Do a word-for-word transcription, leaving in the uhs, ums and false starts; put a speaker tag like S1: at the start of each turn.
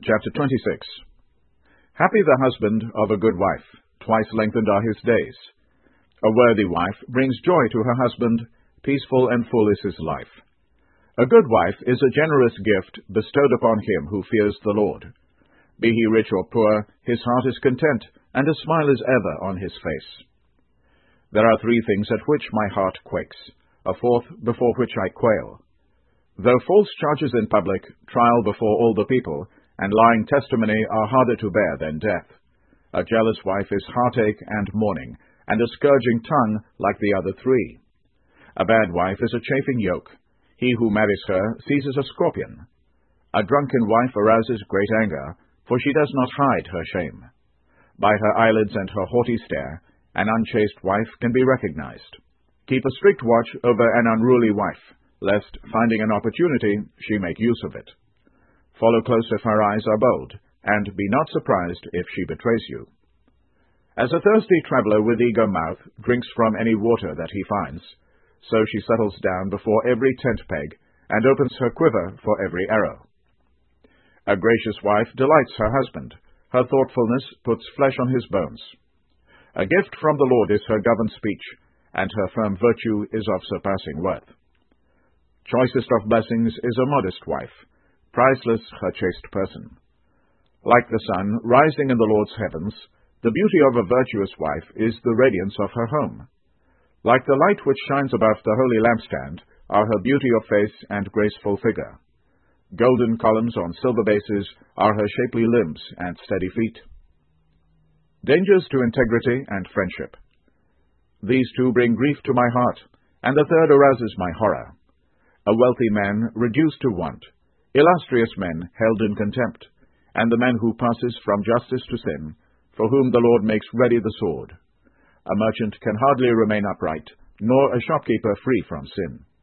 S1: Chapter twenty-six. Happy the husband of a good wife, twice lengthened are his days. A worthy wife brings joy to her husband, peaceful and full is his life. A good wife is a generous gift bestowed upon him who fears the Lord. Be he rich or poor, his heart is content, and a smile is ever on his face. There are three things at which my heart quakes, a fourth before which I quail. Though false charges in public, trial before all the people, and lying testimony are harder to bear than death. A jealous wife is heartache and mourning, and a scourging tongue like the other three. A bad wife is a chafing yoke. He who marries her seizes a scorpion. A drunken wife arouses great anger, for she does not hide her shame. By her eyelids and her haughty stare, an unchaste wife can be recognized. Keep a strict watch over an unruly wife, lest, finding an opportunity, she make use of it. Follow close if her eyes are bold, and be not surprised if she betrays you. As a thirsty traveler with eager mouth drinks from any water that he finds, so she settles down before every tent peg, and opens her quiver for every arrow. A gracious wife delights her husband. Her thoughtfulness puts flesh on his bones. A gift from the Lord is her governed speech, and her firm virtue is of surpassing worth. Choicest of blessings is a modest wife, priceless her chaste person. Like the sun rising in the Lord's heavens, the beauty of a virtuous wife is the radiance of her home. Like the light which shines above the holy lampstand are her beauty of face and graceful figure. Golden columns on silver bases are her shapely limbs and steady feet. Dangers to integrity and friendship. These two bring grief to my heart, and the third arouses my horror. A wealthy man reduced to want, illustrious men held in contempt, and the man who passes from justice to sin, for whom the Lord makes ready the sword. A merchant can hardly remain upright, nor a shopkeeper free from sin.